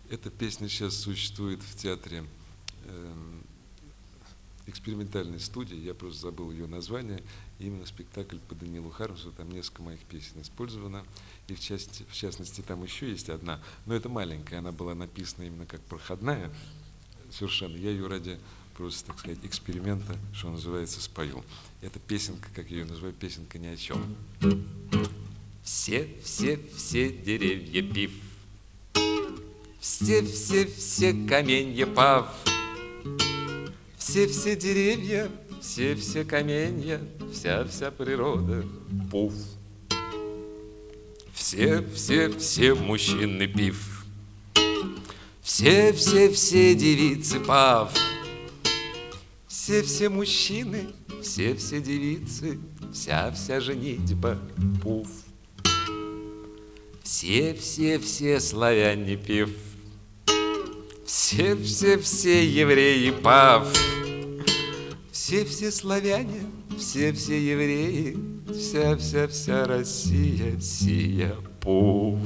Эта песня сейчас существует в театре экспериментальной студии, я просто забыл ее название. Именно спектакль по Даниилу Хармсу, там несколько моих песен использовано. И в частности, там еще есть одна, но это маленькая, она была написана именно как проходная совершенно. Я ее ради просто, так сказать, эксперимента, что называется, спою. Эта песенка, как я ее называю, песенка ни о чем. Все деревья пив, все каменья пав, все деревья, все каменья, вся природа пуф. Все мужчины пив, все девицы пав, все мужчины, все девицы, вся женитьба пуф. Все славяне пив, все евреи пав, все славяне, все евреи, вся Россия сия пуф.